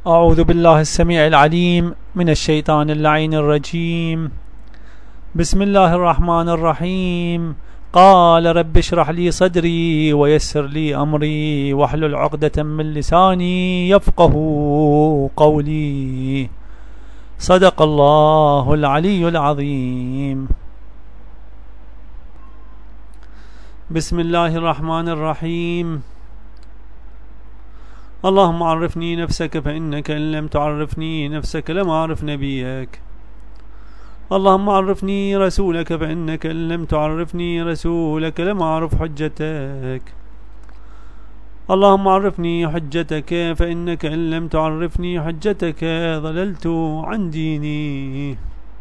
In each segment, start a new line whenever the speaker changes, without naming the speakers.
أعوذ بالله السميع العليم من الشيطان اللعين الرجيم. بسم الله الرحمن الرحيم. قال رب اشرح لي صدري ويسر لي أمري واحلل عقدة من لساني يفقه قولي. صدق الله العلي العظيم. بسم الله الرحمن الرحيم. اللهم عرفني نفسك فإنك إن لم تعرفني نفسك لم أعرف نبيك. اللهم عرفني رسولك فإنك إن لم تعرفني رسولك لم أعرف حجتك. اللهم عرفني حجتك فإنك إن لم تعرفني حجتك ضللت عن ديني.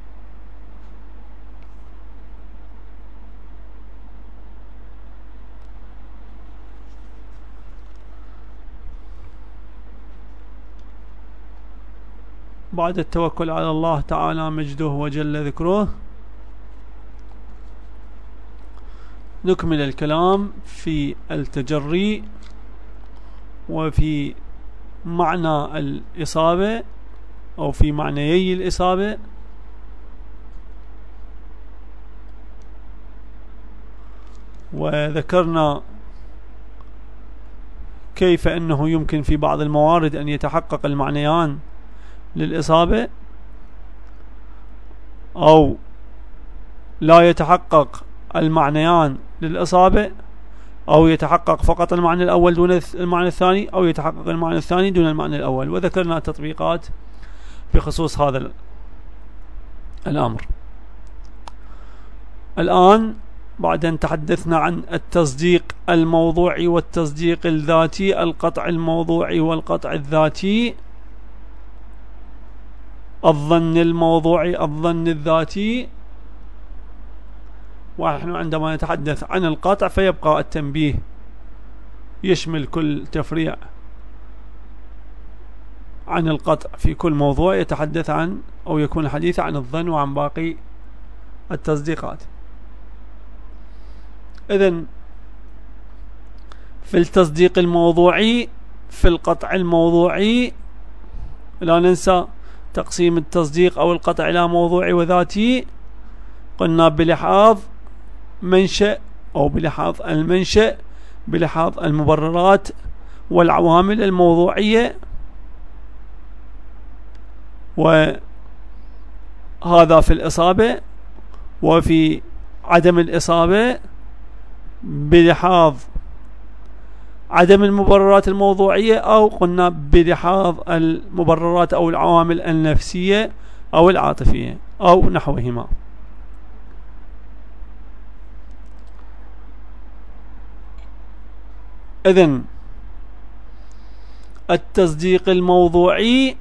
بعد التوكل على الله تعالى مجده وجل ذكره، نكمل الكلام في التجري وفي معنى الإصابة أو في معنيي الإصابة، وذكرنا كيف أنه يمكن في بعض الموارد أن يتحقق المعنيان للإصابة أو لا يتحقق المعنيان للإصابة، أو يتحقق فقط المعنى الأول دون المعنى الثاني، أو يتحقق المعنى الثاني دون المعنى الأول، وذكرنا تطبيقات بخصوص هذا الأمر. الآن بعد أن تحدثنا عن التصديق الموضوعي والتصديق الذاتي، القطع الموضوعي والقطع الذاتي، الظن الموضوعي الظن الذاتي، ونحن عندما نتحدث عن القطع فيبقى التنبيه يشمل كل تفريع عن القطع في كل موضوع يتحدث عن أو يكون الحديث عن الظن وعن باقي التصديقات. إذن في التصديق الموضوعي، في القطع الموضوعي، لا ننسى تقسيم التصديق أو القطع إلى موضوعي وذاتي. قلنا بلحاظ منشأ أو بلحاظ المنشأ، بلحاظ المبررات والعوامل الموضوعية، وهذا في الإصابة. وفي عدم الإصابة بلحاظ عدم المبررات الموضوعية، أو قلنا بلحاظ المبررات أو العوامل النفسية أو العاطفية أو نحوهما. إذن التصديق الموضوعي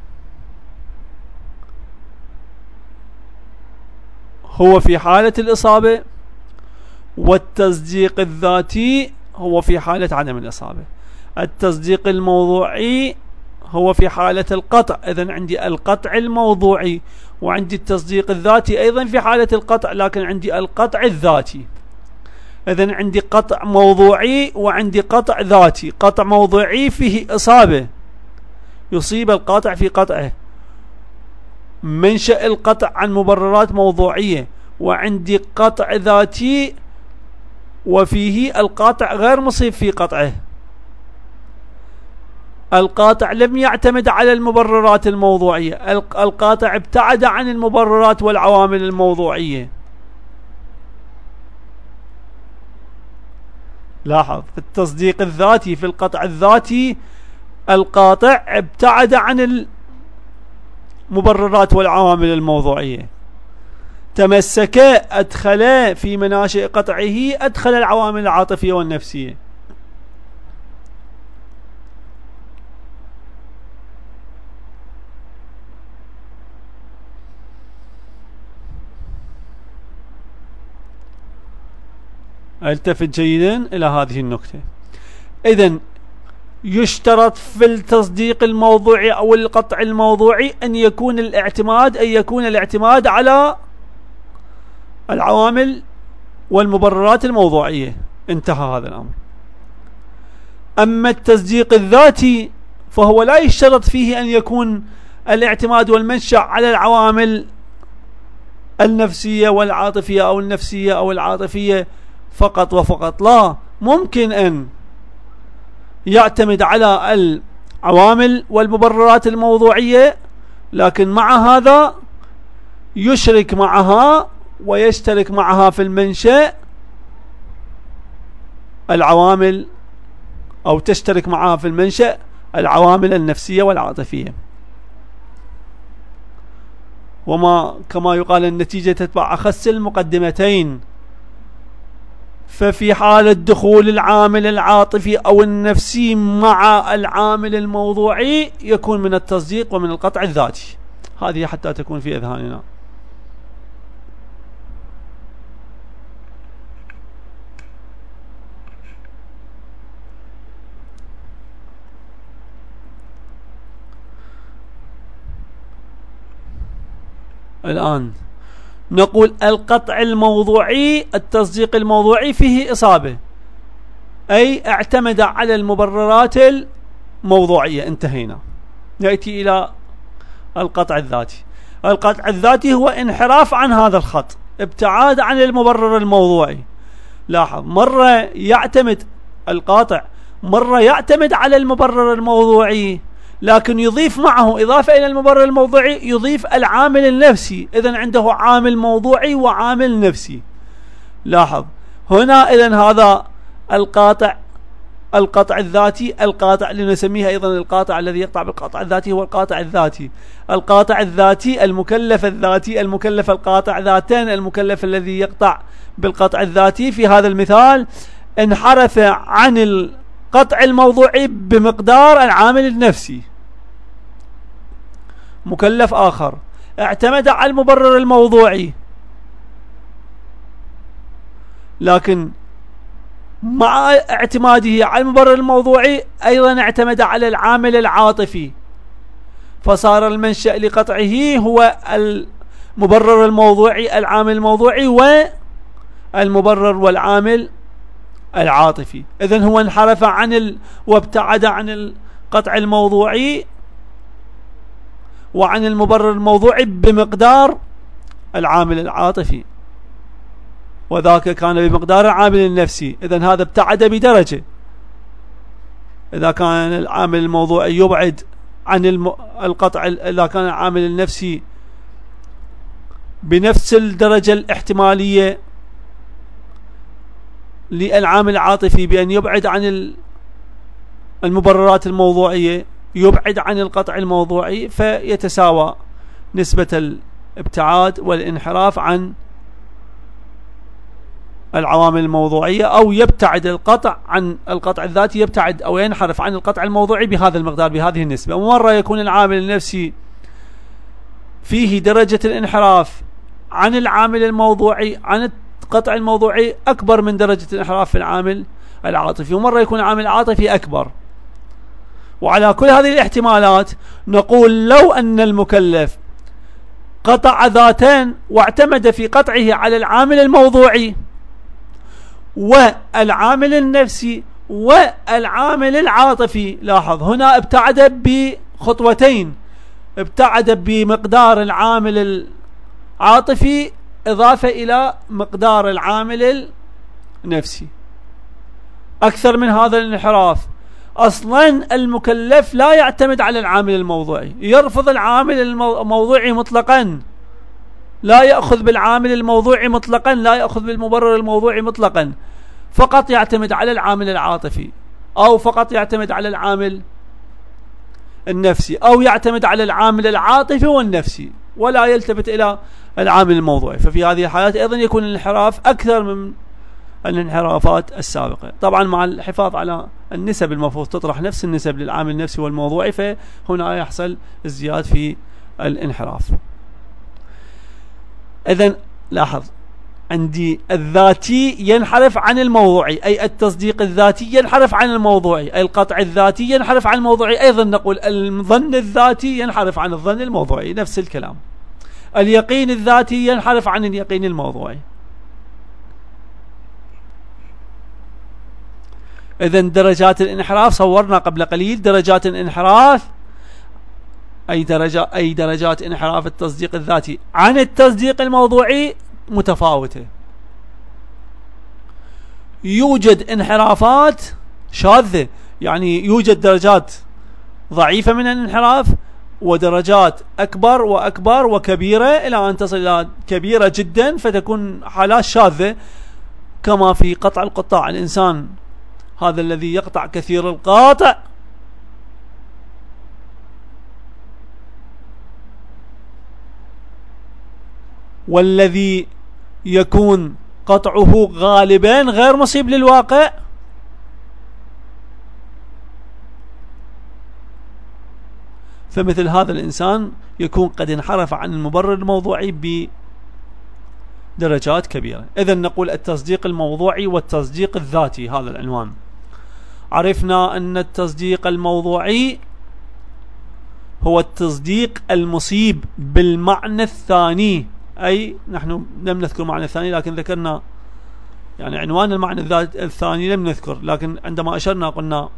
هو في حالة الإصابة، والتصديق الذاتي هو في حالة عدم الإصابة. التصديق الموضوعي هو في حالة القطع، إذن عندي القطع الموضوعي، وعندي التصديق الذاتي أيضا في حالة القطع، لكن عندي القطع الذاتي. إذن عندي قطع موضوعي وعندي قطع ذاتي. قطع موضوعي فيه إصابة، يصيب القاطع في قطعه، منشأ القطع عن مبررات موضوعية. وعندي قطع ذاتي وفيه القاطع غير مصيب في قطعه، القاطع لم يعتمد على المبررات الموضوعية، القاطع ابتعد عن المبررات والعوامل الموضوعية. لاحظ في التصديق الذاتي، في القطع الذاتي القاطع ابتعد عن المبررات والعوامل الموضوعية، تمسك، أدخل في مناشئ قطعه أدخل العوامل العاطفية والنفسية. التفت جيدا إلى هذه النقطة. إذن يشترط في التصديق الموضوعي أو القطع الموضوعي أن يكون الاعتماد على العوامل والمبررات الموضوعية. انتهى هذا الأمر. أما التصديق الذاتي فهو لا يشترط فيه أن يكون الاعتماد والمنشأ على العوامل النفسية والعاطفية أو النفسية أو العاطفية فقط وفقط، لا، ممكن أن يعتمد على العوامل والمبررات الموضوعية، لكن مع هذا يشرك معها ويشترك معها في المنشأ العوامل، أو تشترك معها في المنشأ العوامل النفسية والعاطفية. وما كما يقال النتيجة تتبع أخس المقدمتين. ففي حالة دخول العامل العاطفي أو النفسي مع العامل الموضوعي يكون من التصديق ومن القطع الذاتي. هذه حتى تكون في أذهاننا. الآن نقول القطع الموضوعي، التصديق الموضوعي فيه إصابة، أي اعتمد على المبررات الموضوعية. انتهينا. نأتي إلى القطع الذاتي. القطع الذاتي هو انحراف عن هذا الخط، ابتعاد عن المبرر الموضوعي. لاحظ، مرة يعتمد القاطع، مرة يعتمد على المبرر الموضوعي، لكن يضيف معه إضافة إلى المبرر الموضوعي، يضيف العامل النفسي. إذن عنده عامل موضوعي وعامل نفسي. لاحظ هنا، إذن هذا القطع الذاتي. القاطع اللي نسميه أيضا القاطع الذي يقطع بالقطع الذاتي هو القاطع الذاتي. القاطع الذاتي، المكلف الذاتي، المكلف القاطع ذاتين، المكلف الذي يقطع بالقطع الذاتي في هذا المثال انحرف عن القطع الموضوعي بمقدار العامل النفسي. مكلف آخر اعتمد على المبرر الموضوعي، لكن مع اعتماده على المبرر الموضوعي أيضا اعتمد على العامل العاطفي، فصار المنشأ لقطعه هو المبرر الموضوعي، العامل الموضوعي والمبرر والعامل العاطفي. إذن هو انحرف وابتعد عن القطع الموضوعي وعن المبرر الموضوعي بمقدار العامل العاطفي، وذاك كان بمقدار العامل النفسي. إذن هذا ابتعد بدرجة. إذا كان العامل الموضوعي يبعد عن القطع، إذا كان العامل النفسي بنفس الدرجة الاحتمالية للعامل العاطفي بأن يبعد عن المبررات الموضوعية، يبعد عن القطع الموضوعي، فيتساوى نسبة الابتعاد والانحراف عن العوامل الموضوعية، أو يبتعد القطع عن القطع الذاتي، يبتعد أو ينحرف عن القطع الموضوعي بهذا المقدار، بهذه النسبة. ومرة يكون العامل النفسي فيه درجة الانحراف عن العامل الموضوعي، عن القطع الموضوعي، أكبر من درجة الانحراف في العامل العاطفي، ومرة يكون العامل العاطفي أكبر. وعلى كل هذه الاحتمالات نقول لو أن المكلف قطع ذاتين واعتمد في قطعه على العامل الموضوعي والعامل النفسي والعامل العاطفي، لاحظ هنا ابتعد بخطوتين، ابتعد بمقدار العامل العاطفي إضافة إلى مقدار العامل النفسي. أكثر من هذا الانحراف. أصلا المكلف لا يعتمد على العامل الموضوعي، يرفض العامل الموضوعي مطلقا، لا يأخذ بالعامل الموضوعي مطلقا، لا يأخذ بالمبرر الموضوعي مطلقا، فقط يعتمد على العامل العاطفي، أو فقط يعتمد على العامل النفسي، أو يعتمد على العامل العاطفي والنفسي ولا يلتفت إلى العامل الموضوعي. ففي هذه الحالات أيضا يكون الانحراف أكثر من الانحرافات السابقة، طبعا مع الحفاظ على النسب. المفروض تطرح نفس النسب للعامل النفسي والموضوعي، فهنا يحصل ازدياد في الانحراف. إذن لاحظ عندي الذاتي ينحرف عن الموضوعي، أي التصديق الذاتي ينحرف عن الموضوعي، أي القطع الذاتي ينحرف عن الموضوعي. أيضا نقول الظن الذاتي ينحرف عن الظن الموضوعي، نفس الكلام. اليقين الذاتي ينحرف عن اليقين الموضوعي. إذن درجات الانحراف صورنا قبل قليل درجات الانحراف، أي درجات انحراف التصديق الذاتي عن التصديق الموضوعي متفاوتة. يوجد انحرافات شاذة، يعني يوجد درجات ضعيفة من الانحراف ودرجات أكبر وأكبر وكبيرة إلى أن تصل إلى كبيرة جدا فتكون حالات شاذة، كما في قطع القطاع. الإنسان هذا الذي يقطع كثير القاطع والذي يكون قطعه غالبا غير مصيب للواقع، فمثل هذا الإنسان يكون قد انحرف عن المبرر الموضوعي بدرجات كبيرة. إذن نقول التصديق الموضوعي والتصديق الذاتي، هذا العنوان. عرفنا أن التصديق الموضوعي هو التصديق المصيب بالمعنى الثاني، أي نحن لم نذكر معنى الثاني لكن ذكرنا يعني عنوان المعنى الثاني لم نذكر، لكن عندما أشرنا قلنا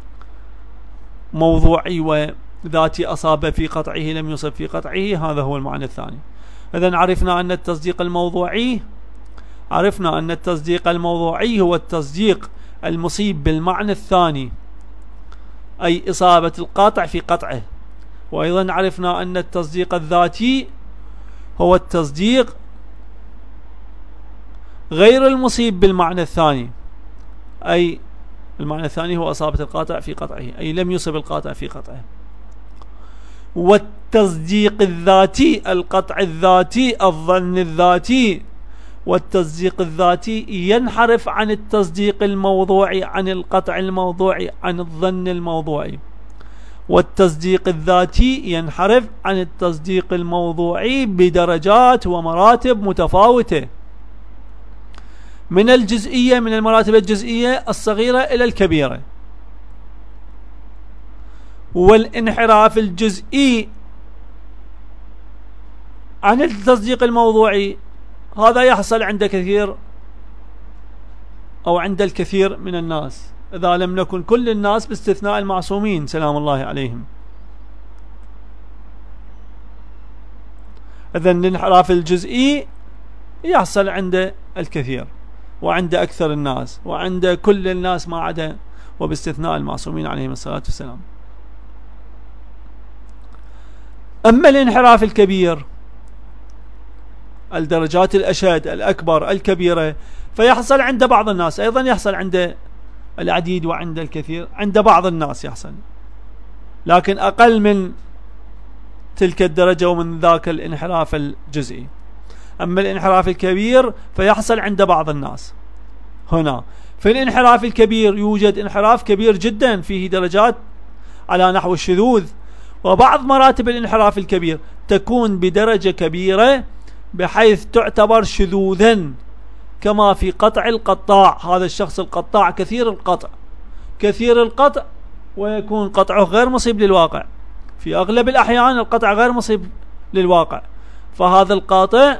موضوعي وذاتي أصاب في قطعه لم يصب في قطعه، هذا هو المعنى الثاني. إذن عرفنا أن التصديق الموضوعي هو التصديق المصيب بالمعنى الثاني، أي إصابة القاطع في قطعه. وأيضا عرفنا أن التصديق الذاتي هو التصديق غير المصيب بالمعنى الثاني، أي المعنى الثاني هو إصابة القاطع في قطعه، أي لم يصب القاطع في قطعه. والتصديق الذاتي القطع الذاتي الظن الذاتي، والتصديق الذاتي ينحرف عن التصديق الموضوعي، عن القطع الموضوعي، عن الظن الموضوعي. والتصديق الذاتي ينحرف عن التصديق الموضوعي بدرجات ومراتب متفاوتة، من المراتب الجزئية الصغيرة إلى الكبيرة. والانحراف الجزئي عن التصديق الموضوعي هذا يحصل عند الكثير من الناس، إذا لم نكن كل الناس باستثناء المعصومين سلام الله عليهم. إذن الانحراف الجزئي يحصل عند الكثير وعند أكثر الناس وعند كل الناس ما عدا وباستثناء المعصومين عليهم الصلاة والسلام. أما الانحراف الكبير، الدرجات الأشد الأكبر الكبيرة، فيحصل عند بعض الناس، أيضا يحصل عند العديد وعند الكثير، عند بعض الناس يحصل، لكن أقل من تلك الدرجة ومن ذاك الانحراف الجزئي. أما الانحراف الكبير فيحصل عند بعض الناس. هنا في الانحراف الكبير يوجد انحراف كبير جدا فيه درجات على نحو الشذوذ، وبعض مراتب الانحراف الكبير تكون بدرجة كبيرة بحيث تعتبر شذوذا، كما في قطع القطاع. هذا الشخص القطاع كثير القطع ويكون قطعه غير مصيب للواقع، في أغلب الأحيان القطع غير مصيب للواقع، فهذا القاطع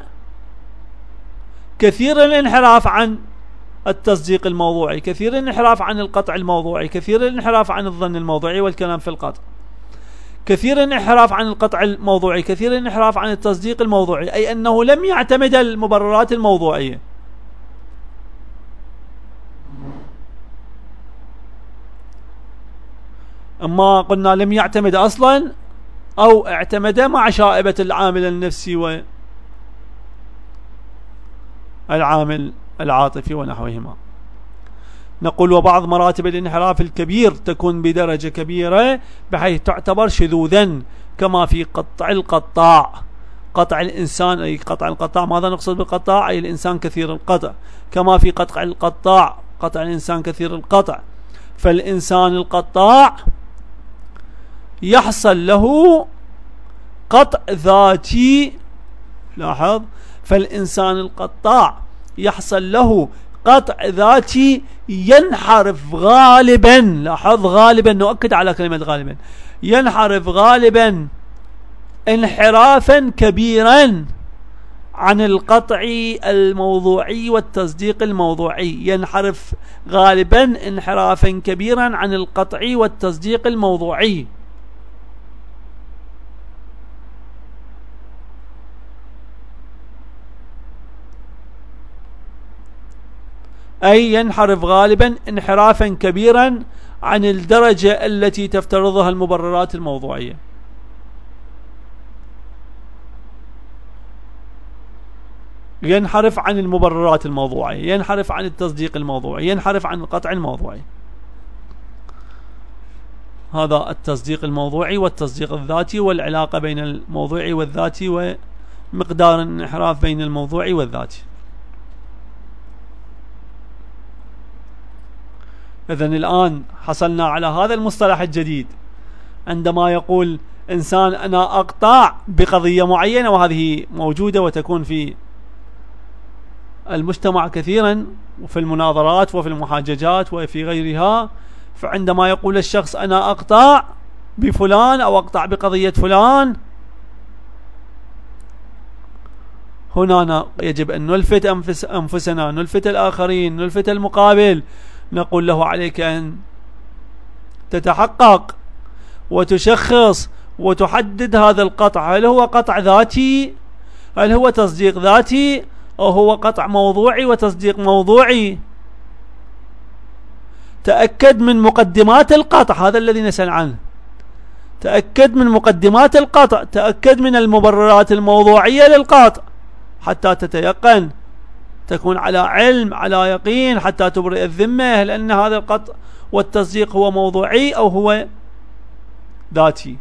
كثير الانحراف عن التصديق الموضوعي، كثير الانحراف عن القطع الموضوعي، كثير الانحراف عن الظن الموضوعي والكلام في القطع، كثير الانحراف عن القطع الموضوعي، كثير الانحراف عن التصديق الموضوعي، أي أنه لم يعتمد المبررات الموضوعية. أما قلنا لم يعتمد أصلا أو اعتمد مع شائبة العامل النفسي والعامل العاطفي ونحوهما. نقول وبعض مراتب الانحراف الكبير تكون بدرجة كبيرة بحيث تعتبر شذوذا، كما في قطع القطاع، قطع الإنسان، أي قطع القطاع. ماذا نقصد بالقطاع؟ أي الإنسان كثير القطع، كما في قطع القطاع، قطع الإنسان كثير القطع. فالإنسان القطاع يحصل له قطع ذاتي، لاحظ، فالإنسان القطاع يحصل له قطع ذاتي ينحرف غالبا، لاحظ غالبا، نؤكد على كلمة غالبا، ينحرف غالبا انحرافا كبيرا عن القطع الموضوعي والتصديق الموضوعي، ينحرف غالبا انحرافا كبيرا عن القطع والتصديق الموضوعي. أي ينحرف غالبا انحرافا كبيرا عن الدرجة التي تفترضها المبررات الموضوعية. ينحرف عن المبررات الموضوعية، ينحرف عن التصديق الموضوعي، ينحرف عن القطع الموضوعي. هذا التصديق الموضوعي والتصديق الذاتي، والعلاقة بين الموضوعي والذاتي، ومقدار الانحراف بين الموضوعي والذاتي. إذن الآن حصلنا على هذا المصطلح الجديد، عندما يقول إنسان أنا أقطع بقضية معينة، وهذه موجودة وتكون في المجتمع كثيرا، وفي المناظرات وفي المحاججات وفي غيرها. فعندما يقول الشخص أنا أقطع بفلان أو أقطع بقضية فلان، هنا يجب أن نلفت أنفسنا، نلفت الآخرين، نلفت المقابل، نقول له عليك أن تتحقق وتشخص وتحدد هذا القطع، هل هو قطع ذاتي، هل هو تصديق ذاتي، أو هو قطع موضوعي وتصديق موضوعي. تأكد من مقدمات القطع، هذا الذي نسأل عنه. تأكد من مقدمات القطع، تأكد من المبررات الموضوعية للقطع حتى تتيقن، تكون على علم، على يقين، حتى تبرئ الذمة هل أن هذا القطع والتصديق هو موضوعي أو هو ذاتي.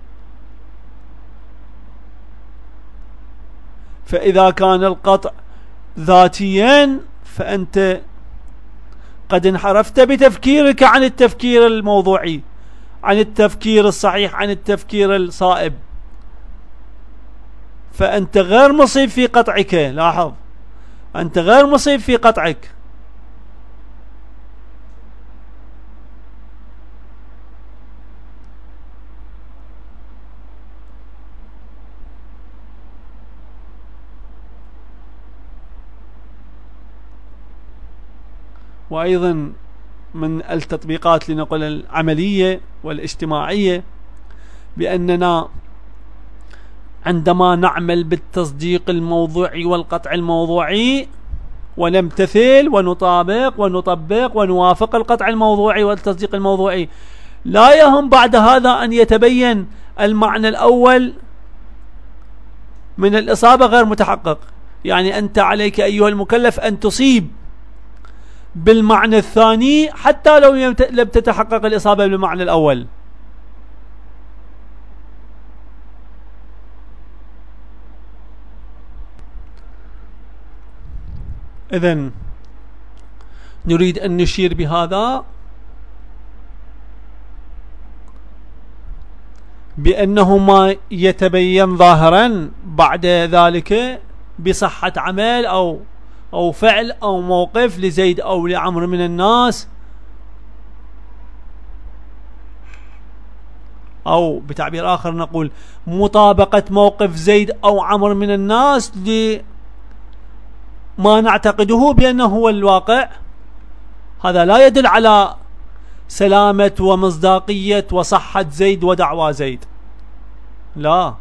فإذا كان القطع ذاتيا فأنت قد انحرفت بتفكيرك عن التفكير الموضوعي، عن التفكير الصحيح، عن التفكير الصائب، فأنت غير مصيب في قطعك. لاحظ، أنت غير مصيب في قطعك. وأيضا من التطبيقات لنقل العملية والاجتماعية بأننا عندما نعمل بالتصديق الموضوعي والقطع الموضوعي ونمتثل ونطابق ونطبق ونوافق القطع الموضوعي والتصديق الموضوعي، لا يهم بعد هذا أن يتبين المعنى الأول من الإصابة غير متحقق. يعني أنت عليك أيها المكلف أن تصيب بالمعنى الثاني حتى لو لم تتحقق الإصابة بالمعنى الأول. إذن نريد أن نشير بهذا بأنه ما يتبين ظاهرا بعد ذلك بصحة عمل أو فعل أو موقف لزيد أو لعمر من الناس، أو بتعبير آخر نقول مطابقة موقف زيد أو عمر من الناس لما نعتقده بأنه هو الواقع، هذا لا يدل على سلامة ومصداقية وصحة زيد ودعوى زيد. لا،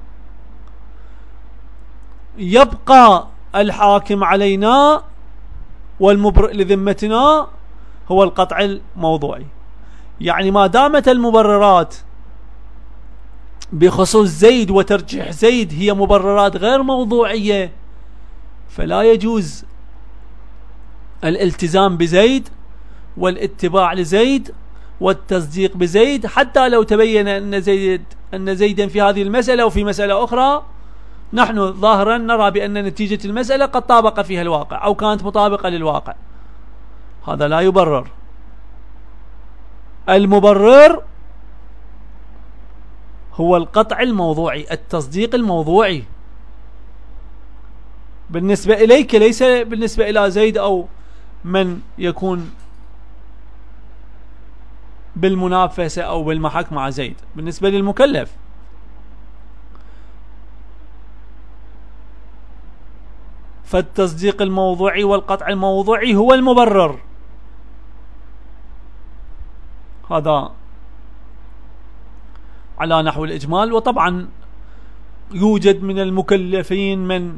يبقى الحاكم علينا والمبرئ لذمتنا هو القطع الموضوعي. يعني ما دامت المبررات بخصوص زيد وترجيح زيد هي مبررات غير موضوعية، فلا يجوز الالتزام بزيد والاتباع لزيد والتصديق بزيد، حتى لو تبين أن زيدا في هذه المسألة وفي مسألة أخرى نحن ظاهرا نرى بأن نتيجة المسألة قد طابق فيها الواقع أو كانت مطابقة للواقع. هذا لا يبرر. المبرر هو القطع الموضوعي، التصديق الموضوعي بالنسبة إليك، ليس بالنسبة إلى زيد أو من يكون بالمنافسة أو بالمحك مع زيد، بالنسبة للمكلف. فالتصديق الموضوعي والقطع الموضوعي هو المبرر. هذا على نحو الإجمال. وطبعا يوجد من المكلفين من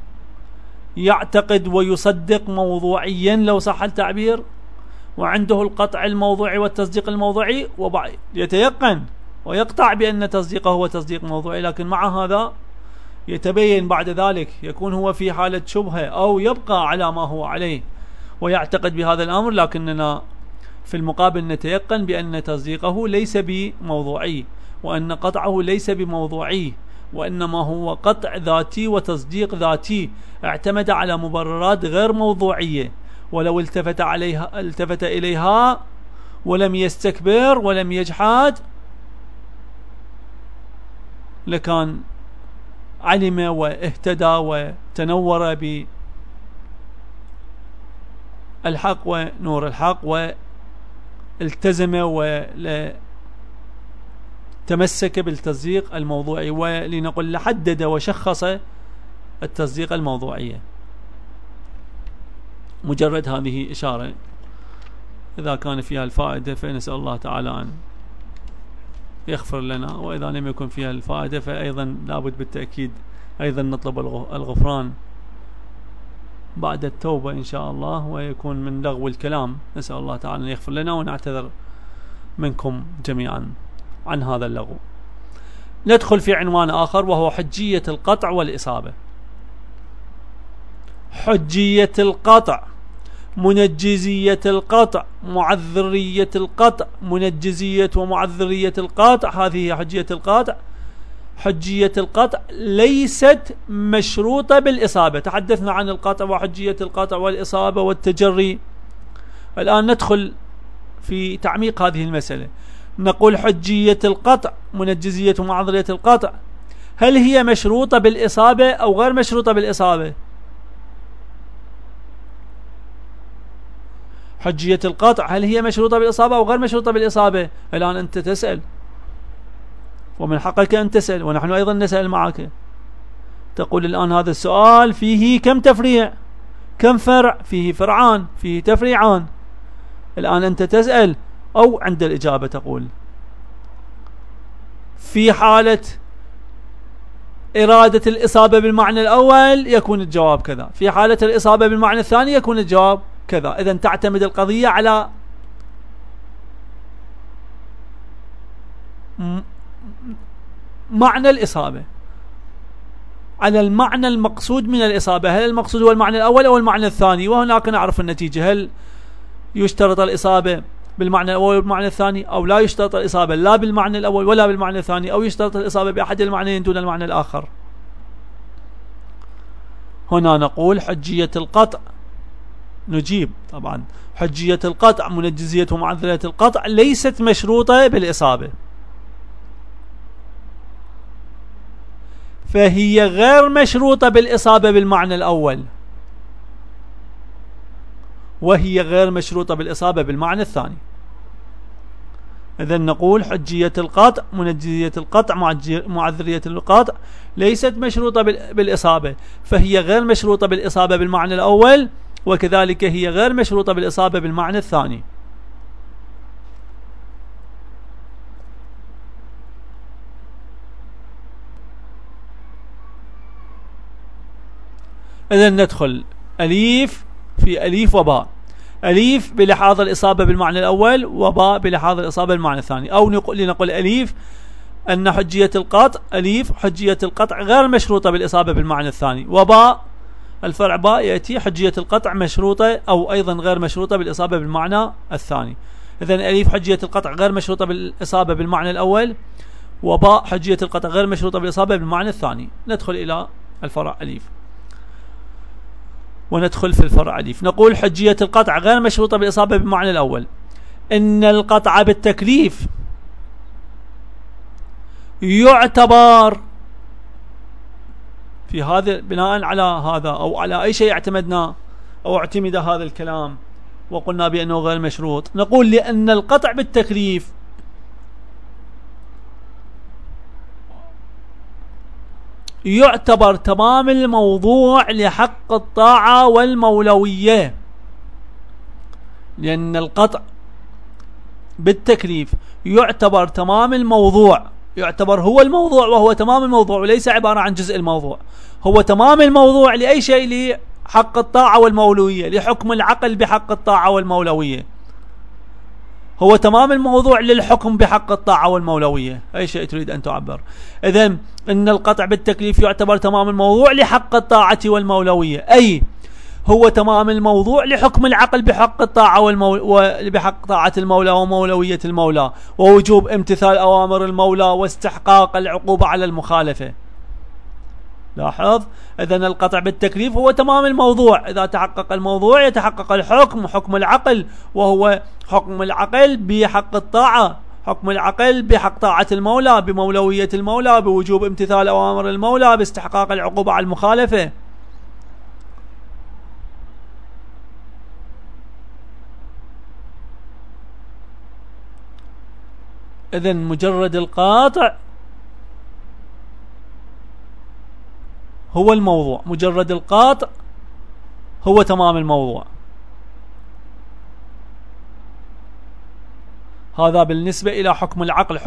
يعتقد ويصدق موضوعيا لو صح التعبير، وعنده القطع الموضوعي والتصديق الموضوعي، يتيقن ويقطع بأن تصديقه هو تصديق موضوعي، لكن مع هذا يتبين بعد ذلك يكون هو في حالة شبهة أو يبقى على ما هو عليه ويعتقد بهذا الأمر، لكننا في المقابل نتيقن بأن تصديقه ليس بموضوعي، وأن قطعه ليس بموضوعي، وإنما هو قطع ذاتي وتصديق ذاتي اعتمد على مبررات غير موضوعية، ولو التفت إليها ولم يستكبر ولم يجحد لكان علم واهتدى وتنور بالحق ونور الحق، والتزم وتمسك بالتصديق الموضوعي، ولنقل لحدد وشخص التصديق الموضوعية. مجرد هذه إشارة إذا كان فيها الفائدة فنسأل الله تعالى أن يغفر لنا، وإذا لم يكن فيها الفائدة فأيضا لابد بالتأكيد أيضا نطلب الغفران بعد التوبة إن شاء الله، ويكون من لغو الكلام. نسأل الله تعالى أن يغفر لنا ونعتذر منكم جميعا عن هذا اللغو. ندخل في عنوان آخر وهو حجية القطع والإصابة. حجية القطع، منجزية القطع، معذرية القطع، منجزية ومعذرية القطع، هذه هي حجية القطع. حجية القطع ليست مشروطة بالإصابة. تحدثنا عن القطع وحجية القطع والإصابة والتجري. الآن ندخل في تعميق هذه المسألة. نقول حجية القطع، منجزية ومعذرية القطع، هل هي مشروطة بالإصابة أو غير مشروطة بالإصابة؟ حجية القطع هل هي مشروطة بالإصابة أو غير مشروطة بالإصابة؟ الآن أنت تسأل ومن حقك أن تسأل، ونحن أيضا نسأل معك. تقول الآن هذا السؤال فيه كم تفريع، كم فرع، فيه فرعان، فيه تفريعان. الآن أنت تسأل أو عند الإجابة تقول في حالة إرادة الإصابة بالمعنى الأول يكون الجواب كذا، في حالة الإصابة بالمعنى الثاني يكون الجواب كذا. إذن تعتمد القضية على معنى الإصابة، على المعنى المقصود من الإصابة. هل المقصود هو المعنى الأول أو المعنى الثاني؟ وهناك نعرف النتيجة. هل يشترط الإصابة بالمعنى الأول والمعنى الثاني، أو لا يشترط الإصابة لا بالمعنى الأول ولا بالمعنى الثاني، أو يشترط الإصابة بأحد المعنيين دون المعنى الآخر. هنا نقول حجية القطع، نجيب طبعا حجية القطع، منجزية ومعذرية القطع ليست مشروطة بالإصابة، فهي غير مشروطة بالإصابة بالمعنى الأول، وهي غير مشروطة بالإصابة بالمعنى الثاني. إذن نقول حجية القطع، منجزية القطع، معذرية القطع ليست مشروطة بالإصابة، فهي غير مشروطة بالإصابة بالمعنى الأول، وكذلك هي غير مشروطة بالإصابة بالمعنى الثاني. إذن ندخل أليف في أليف وباء. أليف بلحاظ الإصابة بالمعنى الأول، وباء بلحاظ الإصابة بالمعنى الثاني. أو لنقول أليف أن حجية القطع، أليف حجية القطع غير مشروطة بالإصابة بالمعنى الثاني، وباء الفرع باء يأتي حجية القطع مشروطة أو أيضا غير مشروطة بالإصابة بالمعنى الثاني. إذن أليف حجية القطع غير مشروطة بالإصابة بالمعنى الأول، وباء حجية القطع غير مشروطة بالإصابة بالمعنى الثاني. ندخل إلى الفرع أليف وندخل في الفرع أليف. نقول حجية القطع غير مشروطة بالإصابة بالمعنى الأول. إن القطع بالتكليف يعتبر في هذا بناء على هذا أو على أي شيء اعتمدنا أو اعتمد هذا الكلام وقلنا بأنه غير مشروط. نقول لأن القطع بالتكليف يعتبر تمام الموضوع لحق الطاعة والمولوية، لأن القطع بالتكليف يعتبر تمام الموضوع، يعتبر هو الموضوع وهو تمام الموضوع وليس عبارة عن جزء الموضوع، هو تمام الموضوع لأي شيء؟ لحق الطاعة والمولوية، لحكم العقل بحق الطاعة والمولوية، هو تمام الموضوع للحكم بحق الطاعة والمولوية، أي شيء تريد أن تعبر. إذن إن القطع بالتكليف يعتبر تمام الموضوع لحق الطاعة والمولوية، أي هو تمام الموضوع لحكم العقل بحق الطاعة بحق طاعة المولى ومولوية المولى ووجوب امتثال أوامر المولى واستحقاق العقوبة على المخالفة. لاحظ، إذن القطع بالتكليف هو تمام الموضوع، إذا تحقق الموضوع يتحقق الحكم، حكم العقل، وهو حكم العقل بحق الطاعة، حكم العقل بحق طاعة المولى، بمولوية المولى، بوجوب امتثال أوامر المولى، باستحقاق العقوبة على المخالفة. إذن مجرد القاطع هو الموضوع، مجرد القاطع هو تمام الموضوع. هذا بالنسبة إلى حكم العقل.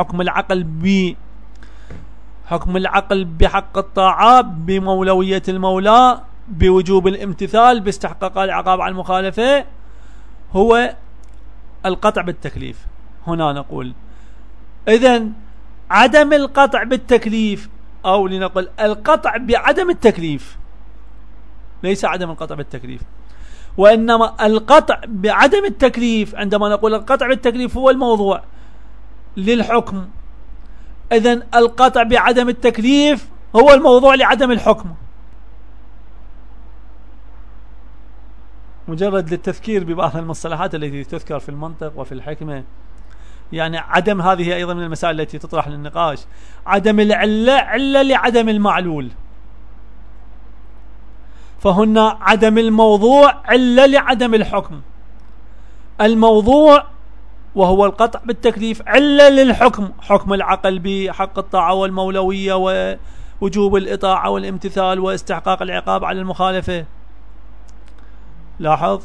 حكم العقل بحق الطاعة، بمولوية المولى، بوجوب الامتثال، باستحقاق العقاب على المخالفة، هو القطع بالتكليف. هنا نقول إذن عدم القطع بالتكليف، أو لنقل القطع بعدم التكليف، ليس عدم القطع بالتكليف، وإنما القطع بعدم التكليف. عندما نقول القطع بالتكليف هو الموضوع للحكم، إذن القطع بعدم التكليف هو الموضوع لعدم الحكم. مجرد للتذكير ببعض المصطلحات التي تذكر في المنطق وفي الحكمة. يعني عدم، هذه أيضا من المسائل التي تطرح للنقاش. عدم العلة علة لعدم المعلول، فهنا عدم الموضوع علة لعدم الحكم. الموضوع وهو القطع بالتكليف علة للحكم، حكم العقل بحق الطاعة والمولوية ووجوب الإطاعة والامتثال واستحقاق العقاب على المخالفة. لاحظ،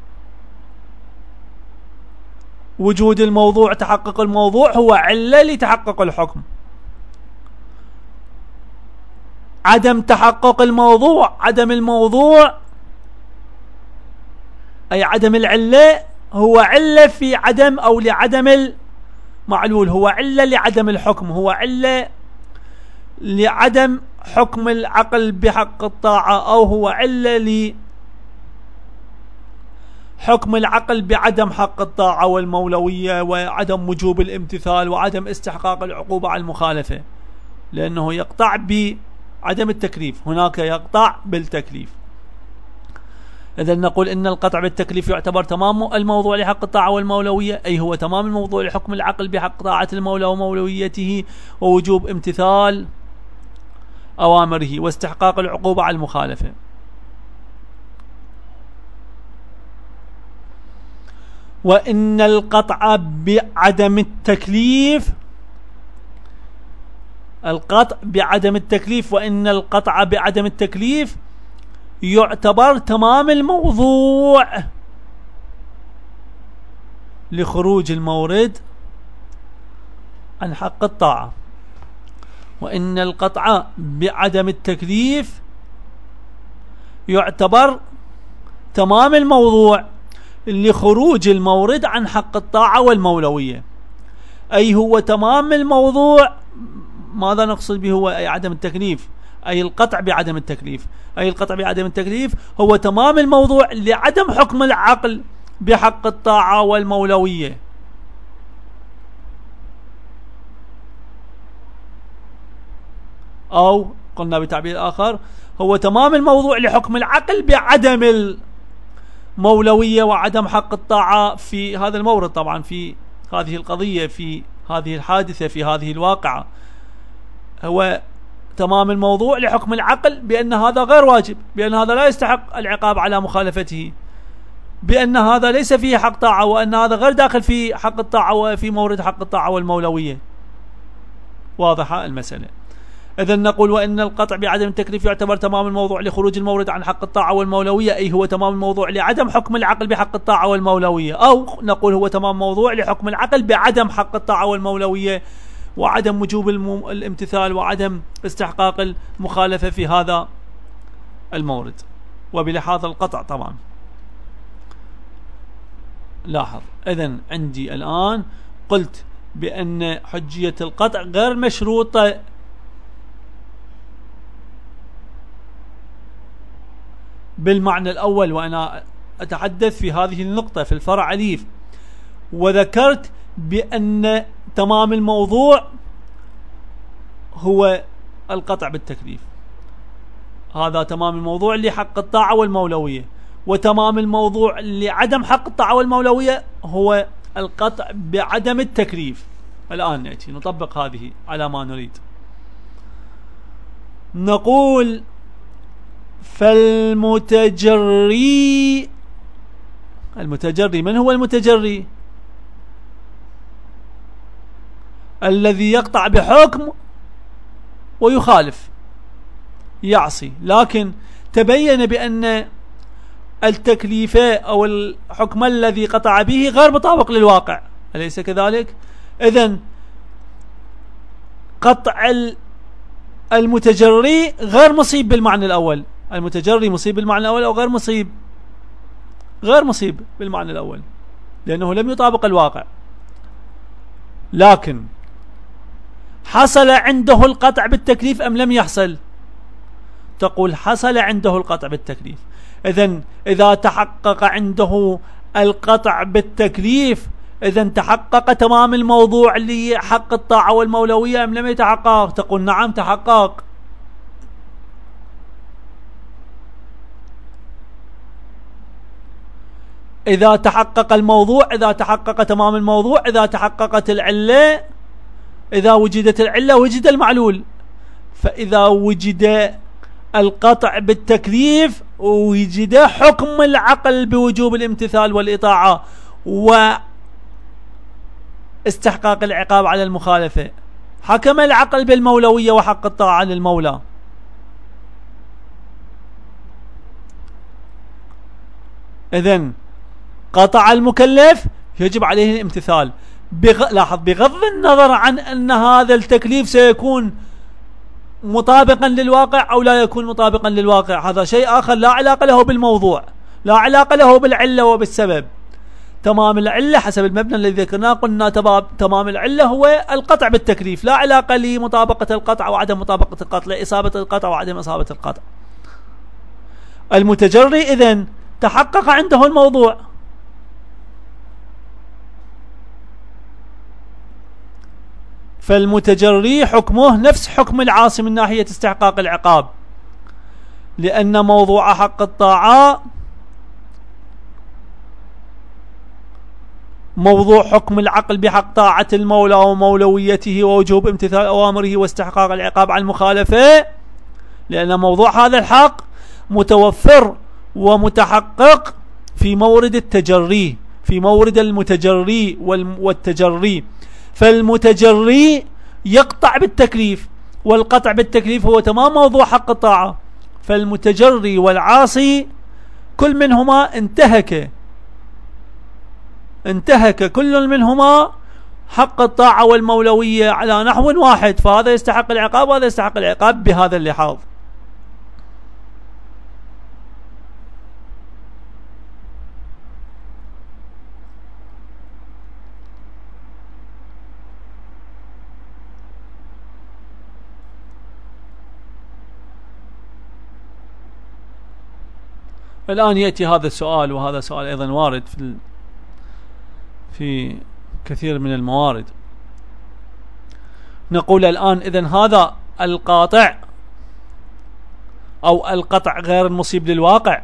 وجود الموضوع، تحقق الموضوع هو علة لتحقق الحكم. عدم تحقق الموضوع، عدم الموضوع أي عدم العلة، هو علة في عدم أو لعدم المعلول، هو علة لعدم الحكم، هو علة لعدم حكم العقل بحق الطاعة، أو هو علة حكم العقل بعدم حق الطاعة والمولوية وعدم وجوب الامتثال وعدم استحقاق العقوبة على المخالفة، لأنه يقطع بعدم التكليف، هناك يقطع بالتكليف. إذن نقول إن القطع بالتكليف يعتبر تمام الموضوع لحق الطاعة والمولوية، أي هو تمام الموضوع لحكم العقل بحق طاعة المولى ومولويته ووجوب امتثال أوامره واستحقاق العقوبة على المخالفة. وإن القطع بعدم التكليف، القطع بعدم التكليف، وإن القطع بعدم التكليف يعتبر تمام الموضوع لخروج المورد عن حق الطاعة. وإن القطع بعدم التكليف يعتبر تمام الموضوع لخروج المورد عن حق الطاعة والمولوية، أي هو تمام الموضوع. ماذا نقصد به؟ هو أي عدم التكليف، أي القطع بعدم التكليف، أي القطع بعدم التكليف هو تمام الموضوع لعدم حكم العقل بحق الطاعة والمولوية. أو قلنا بتعبير آخر، هو تمام الموضوع لحكم العقل بعدم المولوية وعدم حق الطاعة في هذا المورد، طبعا في هذه القضية، في هذه الحادثة، في هذه الواقعة. هو تمام الموضوع لحكم العقل بأن هذا غير واجب، بأن هذا لا يستحق العقاب على مخالفته، بأن هذا ليس فيه حق طاعة، وأن هذا غير داخل في حق الطاعة وفي مورد حق الطاعة والمولوية. واضحة المسألة. إذن نقول وإن القطع بعدم التكليف يعتبر تمام الموضوع لخروج المورد عن حق الطاعة والمولوية، أي هو تمام الموضوع لعدم حكم العقل بحق الطاعة والمولوية، أو نقول هو تمام موضوع لحكم العقل بعدم حق الطاعة والمولوية وعدم وجوب الامتثال وعدم استحقاق المخالفة في هذا المورد وبلحاظ القطع طبعا. لاحظ إذن عندي الآن قلت بأن حجية القطع غير مشروطة بالمعنى الأول، وأنا أتحدث في هذه النقطة في الفرع أليف، وذكرت بأن تمام الموضوع هو القطع بالتكليف، هذا تمام الموضوع لحق الطاعة والمولوية، وتمام الموضوع لعدم حق الطاعة والمولوية هو القطع بعدم التكليف. الآن نأتي نطبق هذه على ما نريد. نقول فالمتجري، المتجري من هو المتجري؟ الذي يقطع بحكم ويخالف يعصي، لكن تبين بأن التكليف أو الحكم الذي قطع به غير مطابق للواقع، أليس كذلك؟ إذن قطع المتجري غير مصيب بالمعنى الأول، المتجري مصيب بالمعنى الأول أو غير مصيب؟ غير مصيب بالمعنى الأول لأنه لم يطابق الواقع، لكن حصل عنده القطع بالتكليف أم لم يحصل؟ تقول حصل عنده القطع بالتكليف. إذن إذا تحقق عنده القطع بالتكليف إذن تحقق تمام الموضوع لحق الطاعة والمولوية أم لم يتحقق؟ تقول نعم تحقق. إذا تحقق الموضوع، إذا تحقق تمام الموضوع، إذا تحققت العلة، إذا وجدت العلة وجد المعلول. فإذا وجد القطع بالتكليف وجد حكم العقل بوجوب الامتثال والإطاعة واستحقاق العقاب على المخالفة، حكم العقل بالمولوية وحق الطاعة للمولى. إذن قطع المكلف يجب عليه الامتثال، لاحظ بغض النظر عن أن هذا التكليف سيكون مطابقا للواقع أو لا يكون مطابقا للواقع، هذا شيء آخر لا علاقة له بالموضوع، لا علاقة له بالعلة وبالسبب. تمام العلة حسب المبنى الذي ذكرناه قلنا تمام العلة هو القطع بالتكليف، لا علاقة لمطابقة القطع وعدم مطابقة القطع، لإصابة القطع وعدم إصابة القطع. المتجري إذن تحقق عنده الموضوع، فالمتجري حكمه نفس حكم العاصي من ناحية استحقاق العقاب، لأن موضوع حق الطاعة موضوع حكم العقل بحق طاعة المولى ومولويته ووجوب امتثال أوامره واستحقاق العقاب عن المخالفة، لأن موضوع هذا الحق متوفر ومتحقق في مورد التجري، في مورد المتجري والتجري. فالمتجري يقطع بالتكليف، والقطع بالتكليف هو تمام موضوع حق الطاعة، فالمتجري والعاصي كل منهما انتهك كل منهما حق الطاعة والمولوية على نحو واحد، فهذا يستحق العقاب وهذا يستحق العقاب بهذا اللحاظ. الآن يأتي هذا السؤال، وهذا سؤال أيضا وارد في كثير من الموارد. نقول الآن إذن هذا القاطع أو القطع غير المصيب للواقع،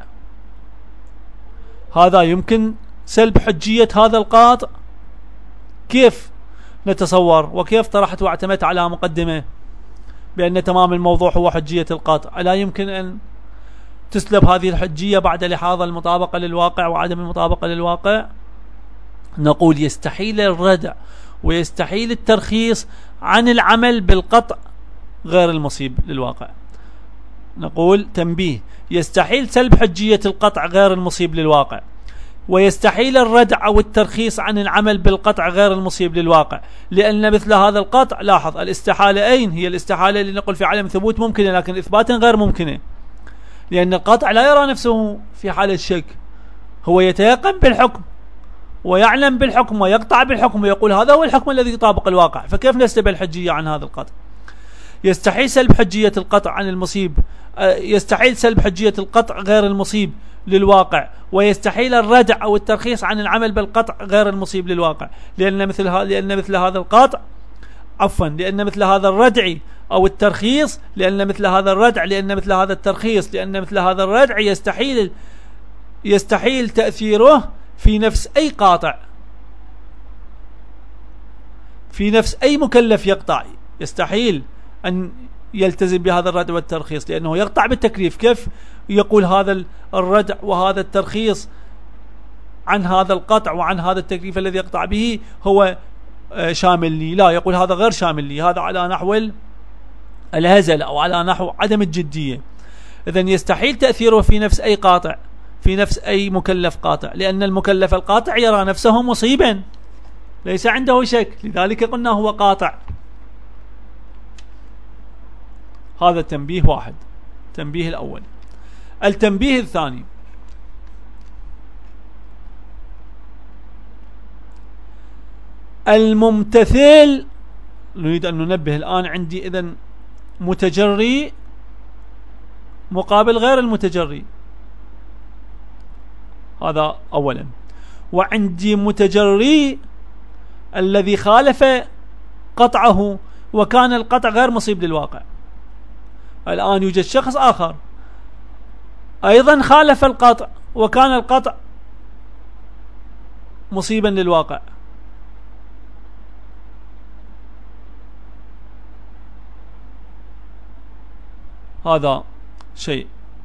هذا يمكن سلب حجية هذا القاطع. كيف نتصور وكيف طرحت واعتمدت على مقدمة بأن تمام الموضوع هو حجية القاطع؟ لا يمكن أن تسلب هذه الحجية بعد لحاظ المطابقة للواقع وعدم المطابقة للواقع. نقول يستحيل الردع ويستحيل الترخيص عن العمل بالقطع غير المصيب للواقع. نقول تنبيه: يستحيل سلب حجية القطع غير المصيب للواقع، ويستحيل الردع أو الترخيص عن العمل بالقطع غير المصيب للواقع، لأن مثل هذا القطع، لاحظ الاستحالة أين هي؟ الاستحالة اللي نقول في عالم ثبوت ممكنة لكن إثباتا غير ممكنة، لأن القطع لا يرى نفسه في حالة شك، هو يتيقن بالحكم ويعلم بالحكم ويقطع بالحكم ويقول هذا هو الحكم الذي يطابق الواقع، فكيف نسلب الحجية عن هذا القطع؟ يستحيل سلب حجية القطع عن المصيب، يستحيل سلب حجية القطع غير المصيب للواقع، ويستحيل الردع أو الترخيص عن العمل بالقطع غير المصيب للواقع، لأن مثل هذا القطع لأن مثل هذا الردع أو الترخيص، لأن مثل هذا الردع، لأن مثل هذا الترخيص، لأن مثل هذا الردع يستحيل تأثيره في نفس أي قاطع، في نفس أي مكلف يقطع، يستحيل أن يلتزم بهذا الردع والترخيص لأنه يقطع بالتكليف. كيف يقول هذا الردع وهذا الترخيص عن هذا القطع وعن هذا التكليف الذي يقطع به هو شامل لي؟ لا، يقول هذا غير شامل لي، هذا على نحو الهزل أو على نحو عدم الجدية. إذن يستحيل تأثيره في نفس أي قاطع، في نفس أي مكلف قاطع، لأن المكلف القاطع يرى نفسه مصيبا، ليس عنده شك، لذلك قلنا هو قاطع. هذا التنبيه واحد، التنبيه الأول. التنبيه الثاني: الممتثل، نريد أن ننبه الآن، عندي إذن متجري مقابل غير المتجري، هذا أولا، وعندي متجري الذي خالف قطعه وكان القطع غير مصيب للواقع. الآن يوجد شخص آخر أيضا خالف القطع وكان القطع مصيبا للواقع، هذا شيء.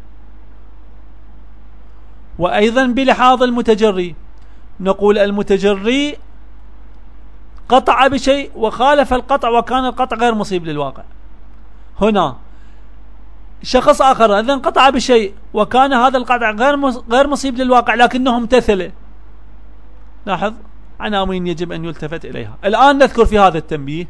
وأيضا بلحاظ المتجري، نقول المتجري قطع بشيء وخالف القطع وكان القطع غير مصيب للواقع. هنا شخص آخر أيضا قطع بشيء وكان هذا القطع غير مصيب للواقع لكنه امتثل. لاحظ عناوين يجب أن يلتفت إليها. الآن نذكر في هذا التنبيه